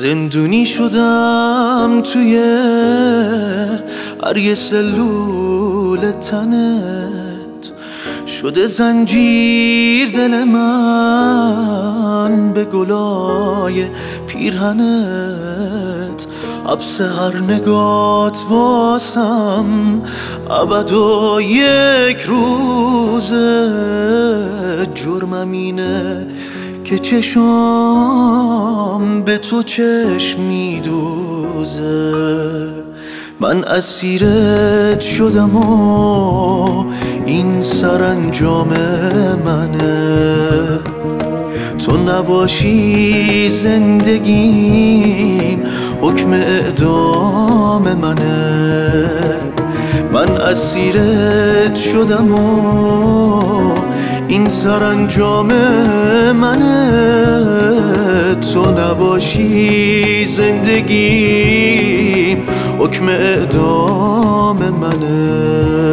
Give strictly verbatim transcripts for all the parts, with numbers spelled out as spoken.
زندونی شدم توی هر یه سلول تنت، شده زنجیر دل من به گلای پیرهنت. حبس هر نگات واسم ابد و یک روزه، جرمم اینه که چشام به تو چشم میدوزه. من اسیرت شدم و این سرانجام منه، تو نباشی زندگیم حکم اعدام منه. من اسیرت شدم و این سرانجام منه، تو نباشی زندگیم حکم اعدام منه.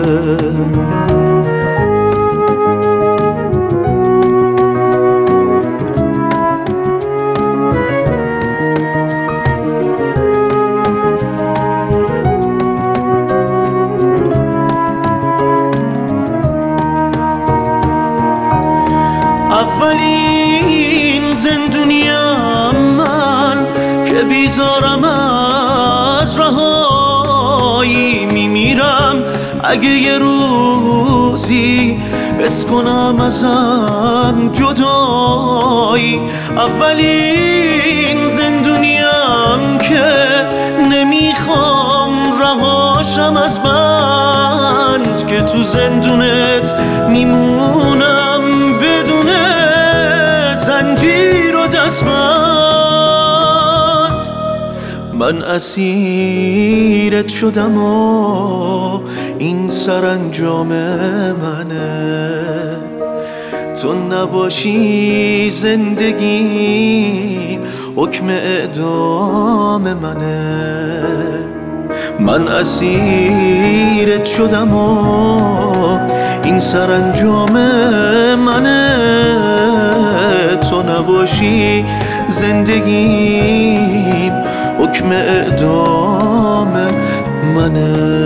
اولین زندونیم من که بیزارم از رهایی، میمیرم اگه یه روزی حس کنم ازم جدایی. اولین زندونیم که نمیخوام رهاشم از بند، که تو زندونت میمونم بدون زنجیر و دستبند. من اسیرت شدم و این سرانجام منه، تو نباشی زندگیم حکم اعدام منه. من اسیرت شدم و این سرانجام منه، تو نباشی زندگیم حکم اعدام منه.